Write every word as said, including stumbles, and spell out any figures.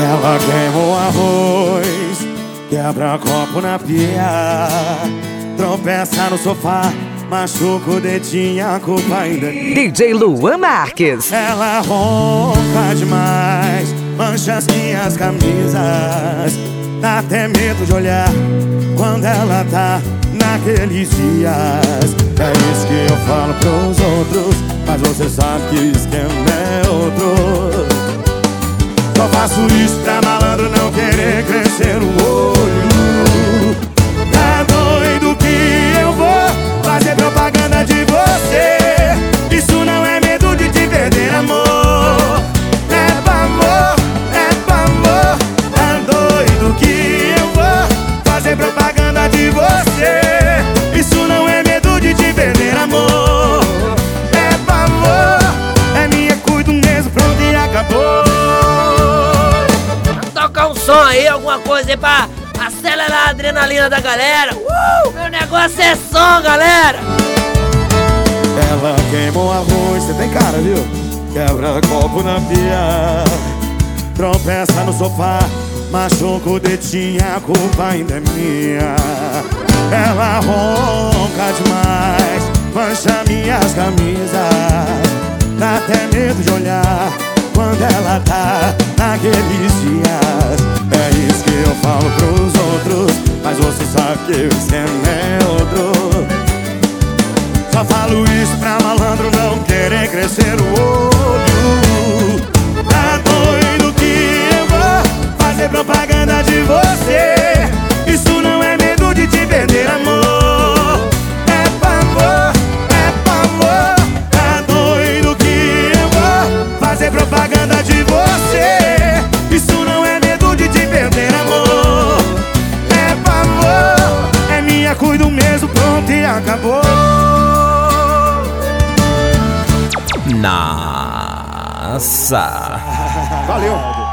Ela queimou arroz, quebra copo na pia, tropeça no sofá, machuca o dedinho, a culpa ainda é minha. D J Luan Marques. Ela ronca demais, mancha as minhas camisas, dá até medo de olhar quando ela tá naqueles dias. É isso que eu falo pros outros, mas você sabe que o esquema é outro. Só faço isso pra malandro não querer crescer o olho. Tá doido que eu vou fazer propaganda de você? Isso não é medo de te perder, amor. É pra amor, é pra amor. Tá doido que eu vou fazer propaganda de você? Isso não é medo de te perder, amor. É pra amor, é minha, cuido mesmo, pronto e acabou. Tocar um som aí, alguma coisa aí pra acelerar a adrenalina da galera. Uh! Meu negócio é som, galera. Ela queimou arroz, você tem cara, viu? Quebra copo na pia, tropeça no sofá, machuca o dedinho, a culpa ainda é minha. Ela ronca demais, mancha minhas camisas, dá até medo de olhar quando ela tá naqueles dias. É isso que eu falo pros outros, mas você sabe que o esquema é outro. Só falo isso pra malandro não querer crescer o olho. Tá doido que eu vou fazer propaganda de você? Isso não é medo de te perder, amor. É pra amor, é pra amor. Tá doido que eu vou fazer propaganda de você? Isso não é medo de te perder, amor. É pra amor, é minha, cuido mesmo, pronto e acabou. Nossa. Valeu.